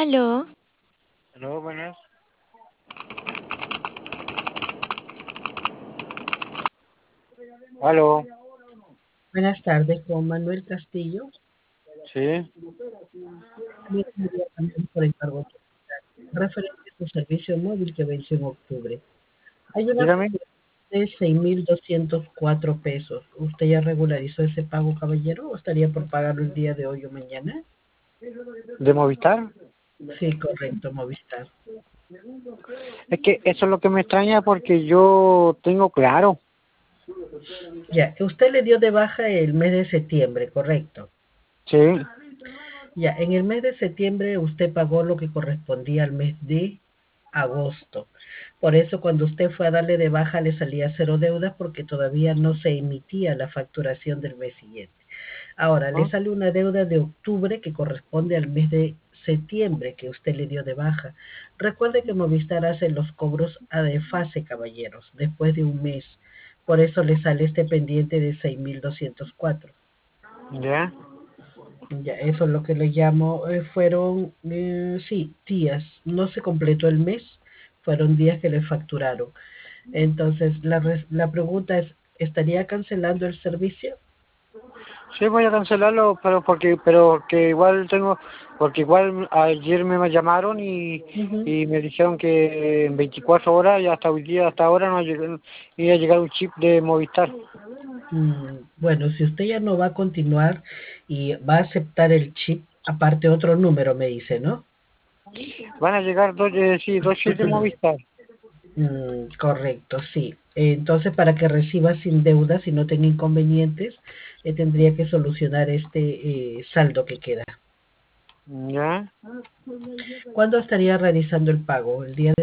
Aló, Aló, buenas. Aló, Buenas tardes, con Manuel Castillo. sí, También quería también por encargo referente a su servicio móvil que vence en octubre. Hay una dígame. factura de 6.204 pesos. ¿Usted ya regularizó ese pago, caballero, o estaría por pagarlo el día de hoy o mañana? ¿De Movistar? Sí, correcto, Movistar. Es que eso es lo que me extraña porque yo tengo claro. Ya, usted le dio de baja el mes de septiembre, correcto. Sí, Ya, en el mes de septiembre usted pagó lo que correspondía al mes de agosto. Por eso cuando usted fue a darle de baja le salía cero deudas porque todavía no se emitía la facturación del mes siguiente. Ahora, le ¿no? sale una deuda de octubre que corresponde al mes de septiembre que usted le dio de baja. Recuerde que Movistar hace los cobros a de fase, caballeros, después de un mes. Por eso le sale este pendiente de 6.204. Ya. Ya, eso es lo que le llamo, fueron, sí, días, no se completó el mes, fueron días que le facturaron. Entonces, la pregunta es, ¿estaría cancelando el servicio? Sí, voy a cancelarlo, pero que igual tengo, porque igual ayer me llamaron Ujú. y me dijeron que en 24 horas y hasta hoy día, hasta ahora no iba a llegar un chip de Movistar. Bueno, si usted ya no va a continuar y va a aceptar el chip, aparte otro número me dice, ¿no? Van a llegar dos chips de Movistar. Correcto, sí. Entonces, para que reciba sin deudas y no tenga inconvenientes, tendría que solucionar este saldo que queda. Ya. ¿Cuándo estaría realizando el pago? ¿El día de